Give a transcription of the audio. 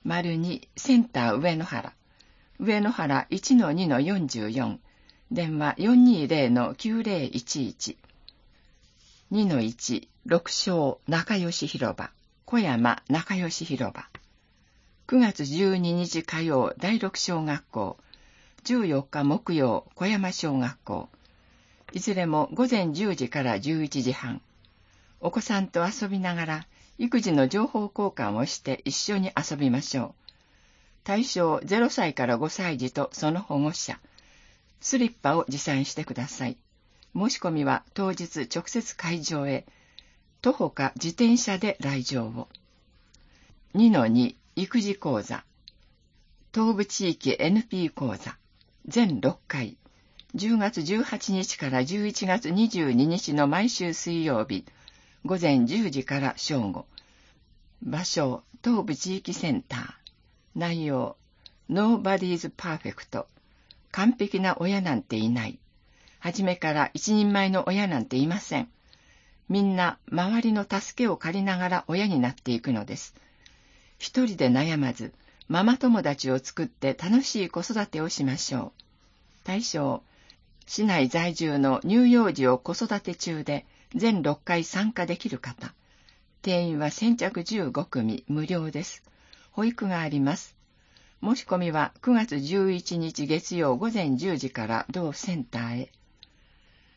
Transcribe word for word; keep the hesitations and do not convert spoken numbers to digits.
丸にセンター上野原。上野原 いちのにのよんじゅうよん。電話 よんにーぜろのきゅうぜろいちいち。にのいち、六小仲良し広場。小山仲良し広場。くがつじゅうににち火曜だいろく小学校。じゅうよっか木曜小山小学校。いずれもごぜんじゅうじからじゅういちじはん。お子さんと遊びながら育児の情報交換をして一緒に遊びましょう。対象ゼロさいからごさい児とその保護者。スリッパを持参してください。申し込みは当日直接会場へ、徒歩か自転車で来場を。にのに育児講座。東部地域 エヌピー 講座。全ろっかい。じゅうがつじゅうはちにちからじゅういちがつにじゅうににちの毎週水曜日、ごぜんじゅうじから正午。場所、東部地域センター。内容、Nobody's Perfect。完璧な親なんていない。はじめから一人前の親なんていません。みんな周りの助けを借りながら親になっていくのです。一人で悩まず、ママ友達を作って楽しい子育てをしましょう。対象、市内在住の乳幼児を子育て中で全ろっかい参加できる方。定員は先着じゅうごくみ無料です。保育があります。申し込みはくがつじゅういちにち月曜ごぜんじゅうじから同センターへ。